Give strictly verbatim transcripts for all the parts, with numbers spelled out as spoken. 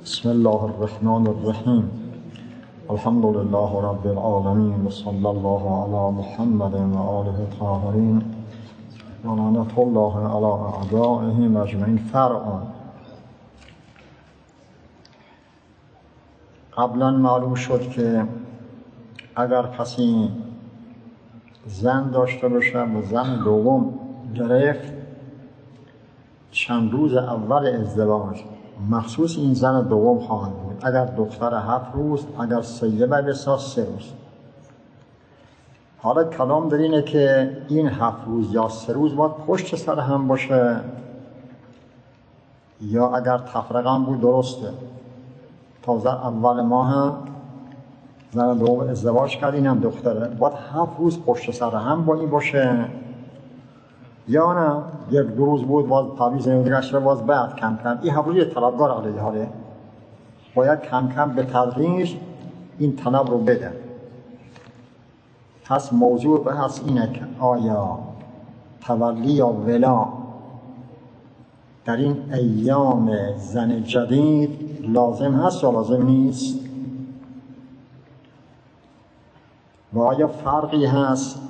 بسم الله الرحمن الرحیم. الحمد لله رب العالمین و صلی الله علی محمد و آله الطاهرین و لعنة الله علی اعدائهم اجمعین. فرع. قبلا معلوم شد که اگر کسی زن داشته باشه و زن دوم گرفت، چند روز اول ازدواج مخصوص این زن دوم خواهد بود. اگر دختر هفت روز، اگر سیبه بساز سه روز. حالا کلام در اینه که این هفت روز یا سه روز باید پشت سر هم باشه، یا اگر تفرقه هم بود درسته. تازه اول ماه هم زن دوم ازدواج کرد، این هم دختره، باید هفت روز پشت سر هم با این باشه، یا نه یک دو روز بود باز تعویض نمیدگشت رو باز بعد کم کم. این هفت روز طلبگار علیه حاله باید کم کم به تدریج این طلب رو بده. پس موضوع بحث اینه که آیا تولی یا ولا در این ایام زن جدید لازم هست یا لازم نیست؟ و آیا فرقی هست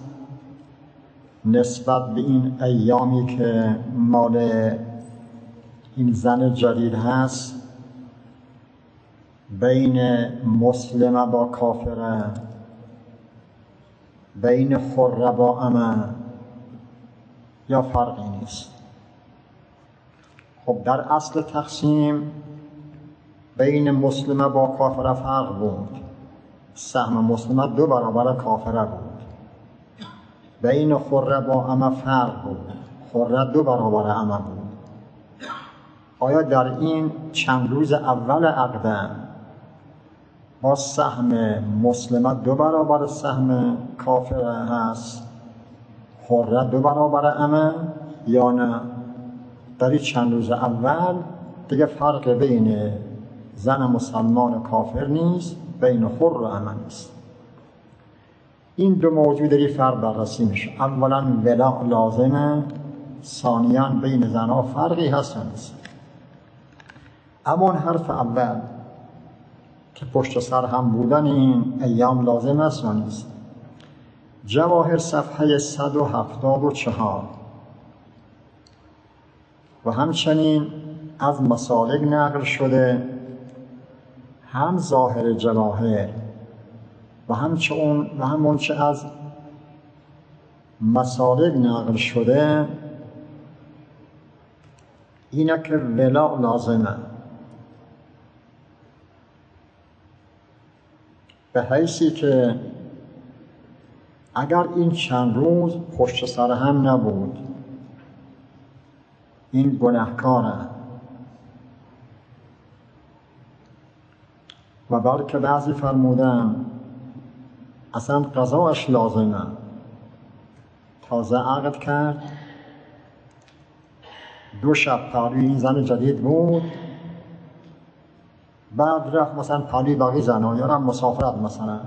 نسبت به این ایامی که مال این زن جدید هست بین مسلمه با کافره، بین خره با امه، یا فرقی نیست؟ خب در اصل تقسیم بین مسلمه با کافره فرق بود. سهم مسلمه دو برابر کافره بود. بین خره با امه فرق بود. خره دو برابر امه بود. آیا در این چند روز اول عقد با سهم مسلمه دو برابر سهم کافره هست، خره دو برابر امه، یا نه در این چند روز اول دیگه فرق بین زن مسلمان و کافر نیست، بین خر و امه نیست؟ این دو موضوع در این فرق بررسی میشه. اولا ولا لازمه، ثانیاً بین زنها فرقی هست یا نیست. اما اون حرف اول که پشت سر هم بودن این ایام لازم است یا نیست، جواهر صفحه صد و هفتاد و چهار و همچنین از مسالک نقل شده، هم ظاهر جواهر و همچون و همون چه از مسالک نقل شده اینه که ولا لازمه، به حیثی که اگر این چند روز پشت سر هم نبود این گناهکاره، و بلکه بعضی فرمودن اصلا قضاش لازمه. تازه عقد کرد، دو شب پهلوی این زن جدید بود، بعد رفت مثلا پهلوی باقی زنها، یا رفت مسافرت مثلا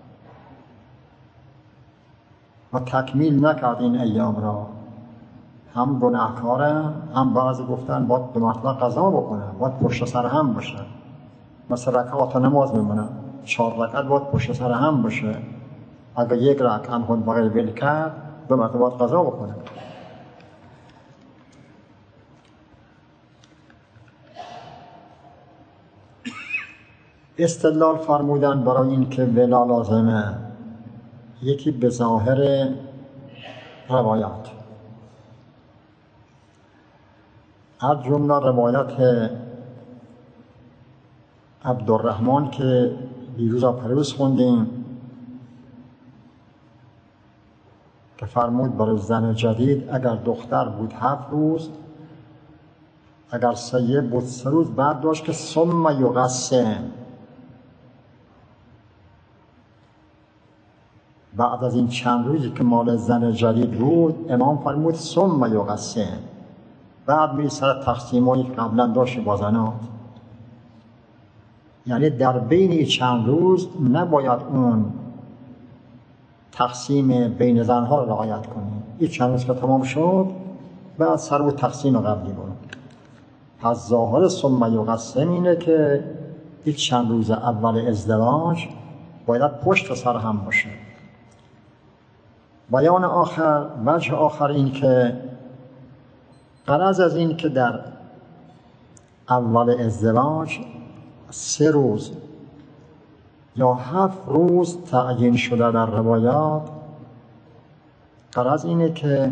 و تکمیل نکرد این ایام را، هم گناهکاره، هم بعضی گفتن باید دو مرتبه قضا بکنه، باید پشت سر هم باشه. مثلا رکعات نماز میمونه، چهار رکعت باید پشت سر هم باشه. اگر یک رکعت خود بغیر ول کرد دو مرتبه باید قضا بکنه. استدلال فرمودن برای این که ولا لازمه، یکی به ظاهر روایات، از جمله روایت عبدالرحمن که دیروز پروز خوندیم که فرمود برای زن جدید اگر دختر بود هفت روز، اگر سیب بود سه روز، بعد داشت که ثم یقسم، بعد از این چند روزی که مال زن جدید بود امام فرمود ثم یقسم، بعد می سر تقسیمایی که قبلا داشت با زنات. یعنی در بین چند روز نباید اون تقسیم بین زنها رو رعایت کنیم. این چند روز که تمام شد بعد سر و تقسیم قبلی بود. پس ظاهر ثم یقسم اینه که این چند روز اول ازدواج باید پشت سر هم باشه. بیان آخر، وجه آخر این که غرض از این که در اول ازدواج سه روز یا هفت روز تعیین شده در روایات، غرض اینه که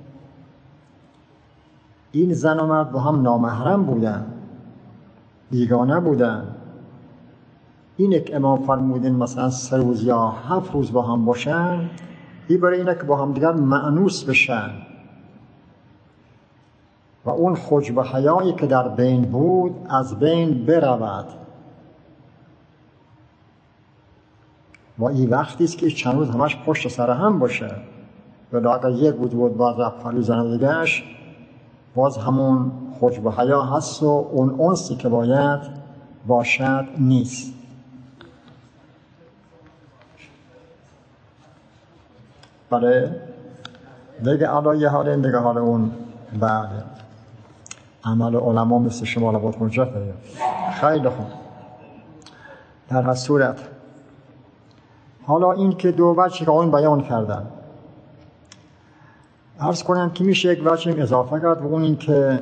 این زن و مرد با هم نامحرم بودن، بیگانه بودن. اینه که امام فرمودین مثلا سه روز یا هفت روز با هم باشن، این برای اینه که با هم دیگر مأنوس بشن و اون خجب و حیایی که در بین بود از بین برود. و این وقتی است که چند روز همش پشت سر هم باشه، ولی اگر یک بود بود باز رفت پلو زن دیگهش، باز همون خجب و حیا هست و اون انسی که باید باشد نیست. بله دیگه علایه حال این دیگه حال اون بعد عمل علما مثل شما لبات مجرفه. خیلی خوب. در هر صورت حالا این که دو وجه که آن بیان کردن، عرض کنم که میشه یک وجه اضافه کرد و اون این که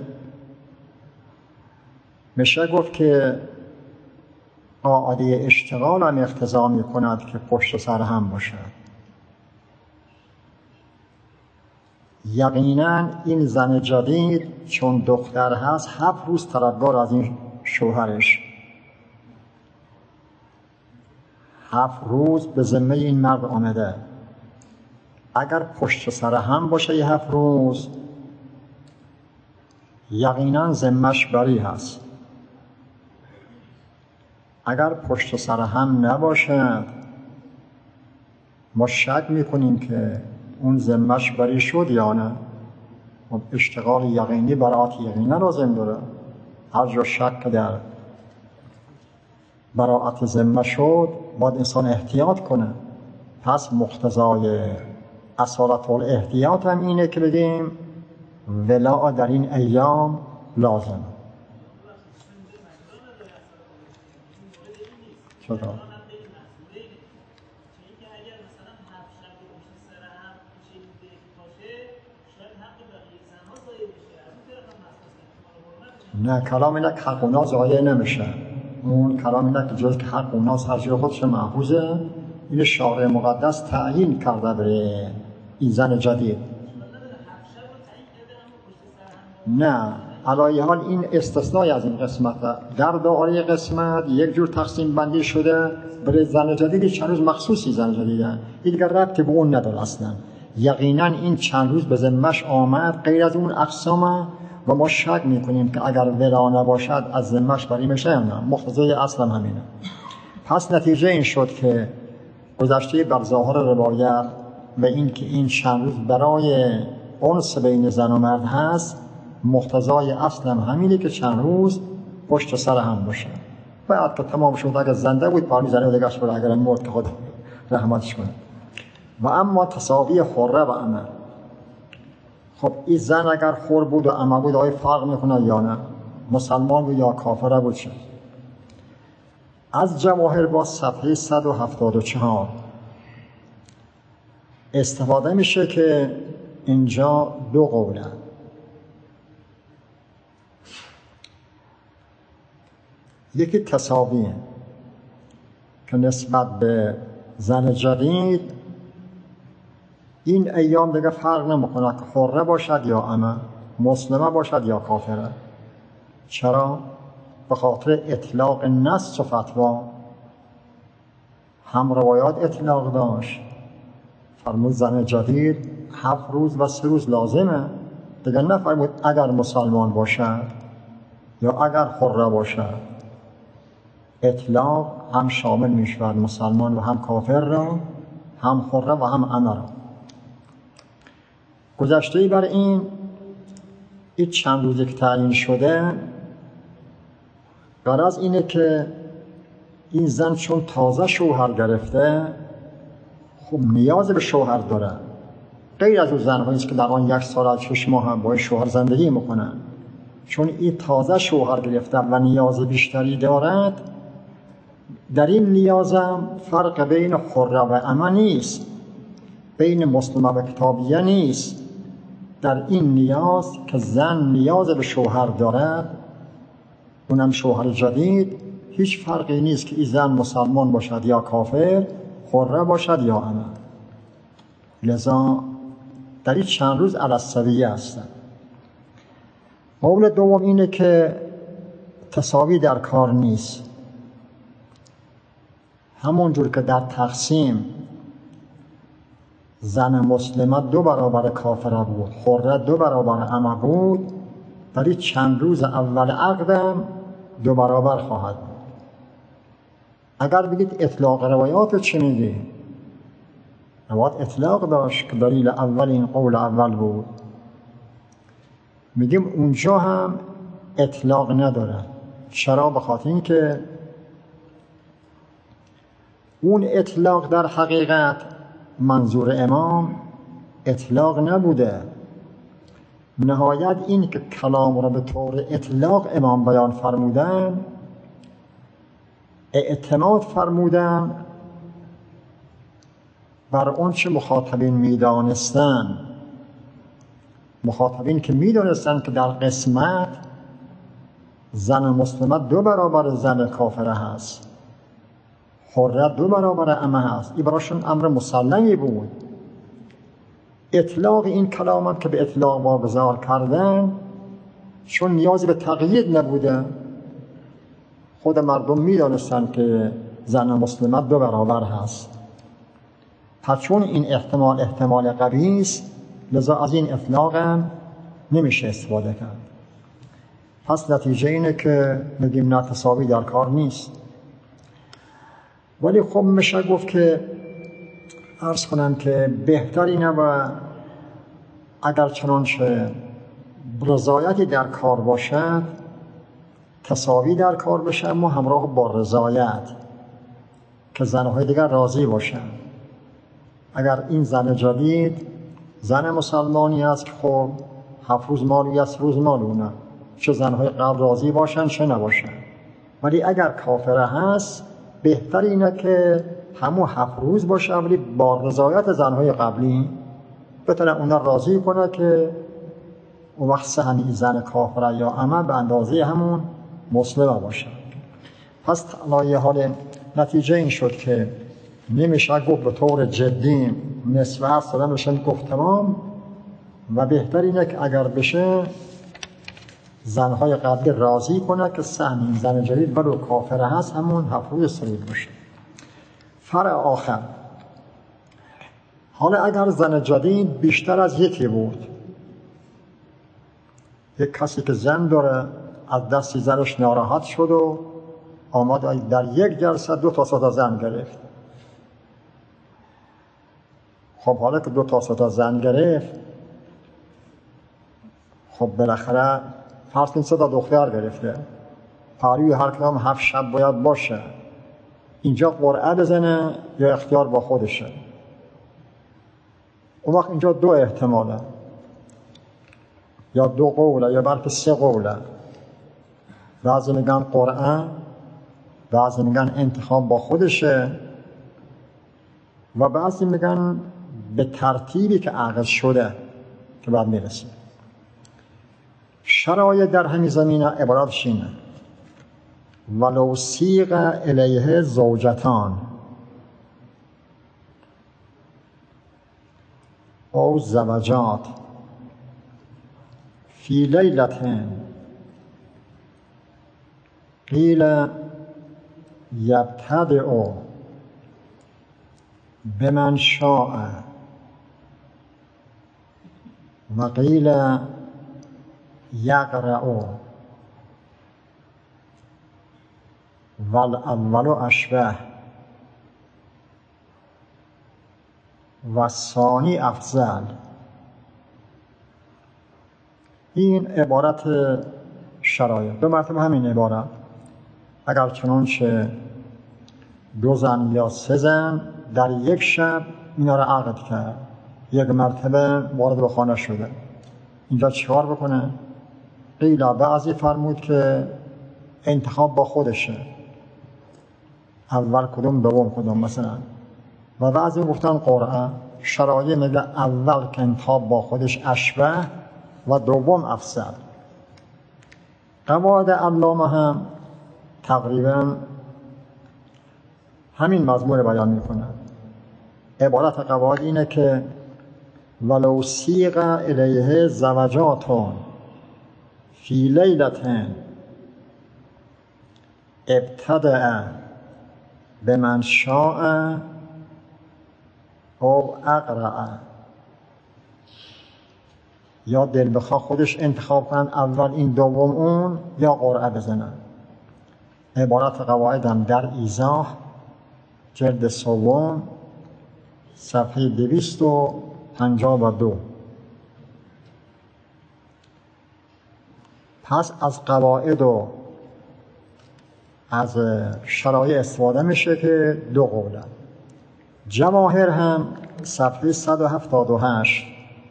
میشه گفت که قاعده اشتغال هم اقتضا میکند که پشت سر هم باشد. یقینا این زن جدید چون دختر هست هفت روز طلبکار از این شوهرش، هفت روز به ذمه این مرد آمده. اگر پشت سر هم باشه یه هفت روز، یقینا ذمه‌اش بری هست. اگر پشت سر هم نباشد ما شک میکنیم که اون ذمه‌اش بری شد یا نه. اشتغال یقینی براعت یقینی لازم داره. هر جا شک در براعت ذمه شد باید انسان احتیاط کنه. پس مقتضای اصالت الاحتیاط هم اینه که بگیم ولاء در این ایام لازم. چرا؟ نه کلام اینه که حق اونا ضایع نمیشه. اون کلام اینه که جز که حق اونا هر جای خودش محفوظه. این شارع مقدس تعیین کرده به این زن جدید. نه علایه حال این استثنای از این قسمت در دائره قسمت یک جور تقسیم بندی شده برای زن جدید. چند روز مخصوصی زن جدیده، این دیگر ربطی به اون نداره اصلا. یقینا این چند روز به ذمه‌اش آمد غیر از اون اقسام و ما شک میکنیم که اگر ولا نباشد از ذمه‌اش بری میشه یا نه. مقتضای اصلا همینه. پس نتیجه این شد که گذشته بر ظاهر روایت به این که این چند روز برای انس بین زن و مرد هست، مقتضای اصلا همینه که چند روز پشت سر هم باشه. بعد که تمام شد اگر زنده بود پارمی زنه و دگرش بود، اگر مرد که خود رحمتش کنه. و اما تساوی خوره و عمل، خب این زن اگر خور بود و عمل بود آیا فرق میکنه یا نه؟ مسلمان بود یا کافر بود؟ چه؟ از جواهر با صفحه صد و هفتاد و چهار استفاده میشه که اینجا دو قولن. یکی تساویه که نسبت به زن جدید این ایام دیگه فرق نمیکنه که حره باشد یا امه، مسلمه باشد یا کافره. چرا؟ به خاطر اطلاق نص و فتوا. هم روایات اطلاق داشت، فرمود زن جدید هفت روز و سه روز لازمه، دیگه نفرمود اگر مسلمان باشد یا اگر حره باشد. اطلاق هم شامل میشود مسلمان و هم کافر را، هم حره و هم امه را. گذشته بر این این چند روزی که تعیین شده، غرض اینه که این زن چون تازه شوهر گرفته خب نیاز به شوهر داره، غیر از اون زن‌هایی که در آن یک سال از شش ماه هم با شوهر زندگی میکنن. چون این تازه شوهر گرفته و نیاز بیشتری دارد، در این نیازم فرق بین حره و امه نیست، بین مسلمه و کتابیه نیست. در این نیاز که زن نیاز به شوهر دارد، اونم شوهر جدید، هیچ فرقی نیست که این زن مسلمان باشد یا کافر، حره باشد یا امه. لذا در این چند روز علی السویه هستند. قول دوم اینه که تساوی در کار نیست. همونجور که در تقسیم زن مسلمه دو برابر کافره بود، حره دو برابر امه بود، در این چند روز اول عقدم دو برابر خواهد بود. اگر بگید اطلاق روایات چه میگه؟ روایات اطلاق داشت که دلیل اول این قول اول بود. میگیم اونجا هم اطلاق نداره. چرا؟ بخاطر این که اون اطلاق در حقیقت منظور امام اطلاق نبوده. نهایت این که کلام را به طور اطلاق امام بیان فرمودن، اعتماد فرمودن بر اون چه مخاطبین میدانستن. مخاطبین که میدانستن که در قسمت زن مسلمه دو برابر زن کافره هست، حره دو برابر امه هست، این براشون امر مسلمی بود. اطلاق این کلام هم که به اطلاق واگذار کردن، چون نیازی به تقیید نبوده، خود مردم میدانستن که زن مسلمه دو برابر هست. پس چون این احتمال احتمال قوی است، لذا از این اطلاق هم نمیشه استفاده کرد. پس نتیجه اینه که میگیم نه، تساوی در کار نیست. ولی خب میشه گفت که عرض کنم که بهتری نه و اگر چنانچه رضایتی در کار باشد، تساوی در کار بشه، اما همراه با رضایت که زنهای دیگر راضی باشن. اگر این زن جدید زن مسلمانی است که خب هفت روز مالوی است، روز مالونه، چه زنهای قبل راضی باشن چه نباشن. ولی اگر کافره هست، بهتر اینه که همون هفت روز باشه، ولی با رضایت زنهای قبلی بتونه اونا راضی کنه که اون وقت سهمی زن کافره یا امه به اندازه همون مسلمه باشه. پس علایه حال نتیجه این شد که نمیشه گفت به طور جدی نصف هست دادن بشه گفت تمام، و بهتر اینه که اگر بشه زنهای قبلی راضی کنه که سهم این زن جدید ولو کافره هست همون هفت روز سرید باشه. فرع آخر، حالا اگر زن جدید بیشتر از یکی بود، یک کسی که زن داره از دستی زنش ناراحت شد و آمد در یک جلسه دو تا سه زن گرفت. خب حالا که دو تا سه زن گرفت، خب بالاخره فرض کن سه تا دختر گرفته، پروی هر کدام هفت شب باید باشه. اینجا قرعه بزنه یا اختیار با خودشه؟ اون وقت اینجا دو احتماله، یا دو قوله یا بلکه سه قوله. بعضی میگن قرعه، بعضی میگن انتخاب با خودشه، و بعضی میگن به ترتیبی که عقد شده که بعد میرسه. شرایط در همین زمینه عبارتش اینه: ولو سیغ الیه زوجتان او زوجات فی لیلتین قیل یبتدع بمن شاء و قیل یقرأ والاول اشبه و الثانی افضل. این عبارت شرایط دو مرتبه همین عبارت. اگر چنانچه دو زن یا سه زن در یک شب اینا را عقد کرد، یک مرتبه وارد به خانه شده، اینجا چیکار بکنه؟ قیل بعضی فرمود که انتخاب با خودشه. اول کدوم دوم کدوم مثلا. و بعضی گفتن قرعه، شرایع میگه اول که انتخاب با خودش اشبه و دوم افضل. قواعد علامه هم تقریبا همین مضمون بیان میکنه. عبارت قواعد اینه که ولو سیغ الیه زوجاتون فی لیلتن ابتدأ بمن شاء او اقرأ، یا دل بخواه خودش انتخاب کنن اول این دوم اون، یا قرعه بزنن. عبارت قواعد هم در ایضاح جلد سوم صفحه دویست و پنجاه و دو. پس از قواعد و از شرایع استفاده میشه که دو قوله. جواهر هم صفحه صد و هفتاد و هشت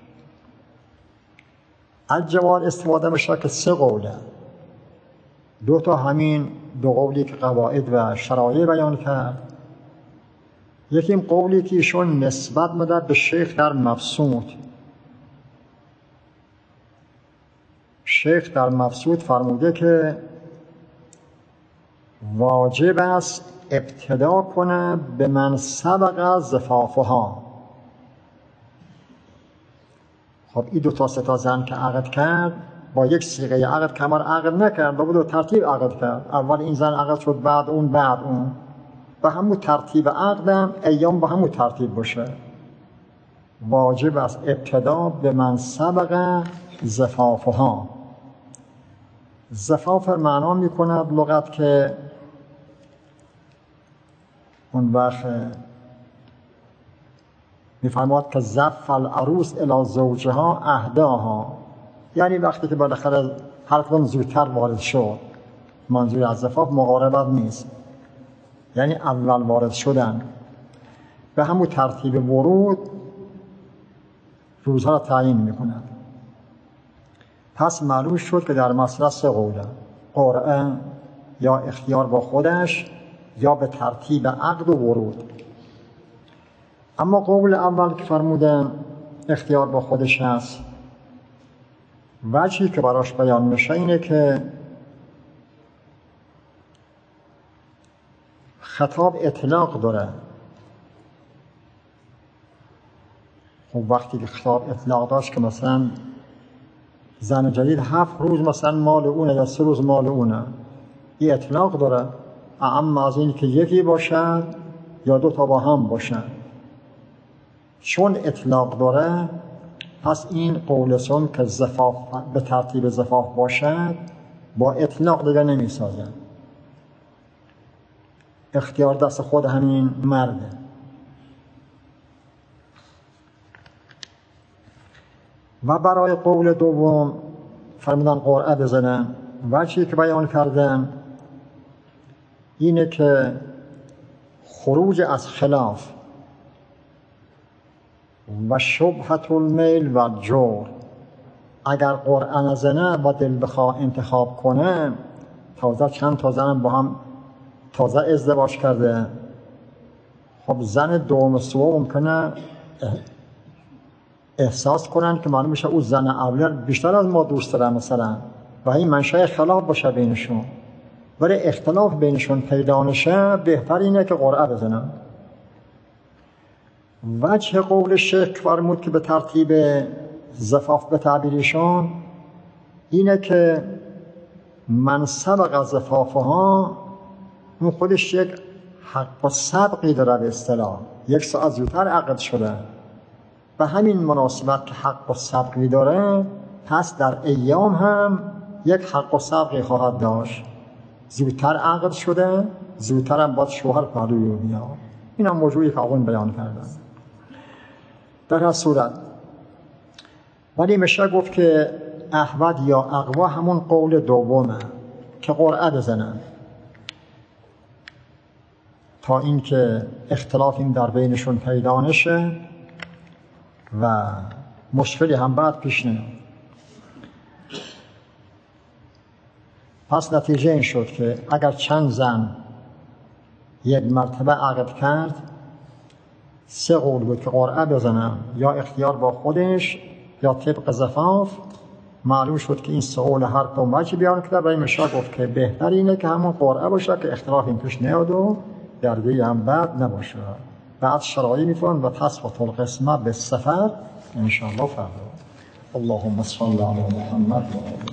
از جواهر استفاده میشه که سه قوله. دو تا همین دو قولی که قواعد و شرایع بیان کرد. یکیم قولی که ایشون نسبت میده به شیخ در مبسوط. شیخ در مبسوط فرموده که واجب است ابتدا کنه به من سبق زفافها. خب این دو تا سه تا زن که عقد کرد با یک صیغه عقد کمر عقد نکرد، با دو ترتیب عقد کرد. اول این زن عقد شد، بعد اون، بعد اون. به همون ترتیب عقدم ایام به همون ترتیب باشه. واجب است ابتدا به من سبق زفافها. زفاف معنا میکند لغت که اون وقت میفرماد که زف العروس الی زوجها اهداها، یعنی وقتی که بالاخره هر کدوم زودتر وارد شد. منظور از زفاف مقاربت نیست، یعنی اول وارد شدن. به همون ترتیب ورود روزها را تعیین میکند. پس معلوم شد که در مسئله سه قوله: قرعه یا اختیار با خودش یا به ترتیب عقد و ورود. اما قول اول که فرمودن اختیار با خودش هست، وجهی که براش بیان میشه اینه که خطاب اطلاق داره. خب وقتی که خطاب اطلاق داشت که مثلا زن جدید هفت روز مثلا مال اونه یا سه روز مال اونه، این اطلاق داره. اما از این که یکی باشن یا دو تا با هم باشن، چون اطلاق داره پس این قول سن که زفاف به ترتیب زفاف باشد با اطلاق دیگه نمی سازن. اختیار دست خود همین مرده. و برای قول دوم فرمودن قرعه بزنن. وجهی که بیان کردن اینه که خروج از خلاف و شبهت المیل و جور، اگر قرعه نزنه و دل بخواه انتخاب کنه، تازه چند تا زن با هم تازه ازدواج کرده، خب زن دوم سوم ممکنه احساس کنن که معلوم میشه اون زن اول بیشتر از ما دوست داره مثلا، و این منشأ خلاف باشه بینشون. ولی اختلاف بینشون پیدا نشه، بهتر اینه که قرعه بزنن. وجه قول شیخ فرمود که به ترتیب زفاف به تعبیرشون اینه که من سبق از زفافها، اون خودش یک حق و سبقی داره. به اصطلاح یک ساعت زودتر عقد شده، و همین مناسبت که حق و سبقی داره، پس در ایام هم یک حق و سبقی خواهد داشت. زودتر عقد شده، زودتر هم باید شوهر پهلوی بیاد. این هم موضوعی که آقایون بیان کردن. در هر صورت ولی میشه گفت که احوط یا اقوا همون قول دومه که قرعه بزنن تا اینکه اختلاف این در بینشون پیدا نشه و مشکلی هم بعد پیش نیاد. پس نتیجه این شد که اگر چند زن یک مرتبه عقد کرد، سه قول بود که قرعه بزنم، یا اختیار با خودش یا طبق زفاف. معلوم شد که این سه قول هر کدوم وجه بیان کرده. برای مشا گفت که بهتر اینه که همون قرعه باشه که اختلاف این توش نیاد و درگیری هم بد نباشه. بعد شرایط میتونن و تثبت القسمه به سفر انشاءالله فردا. اللهم صل علی محمد و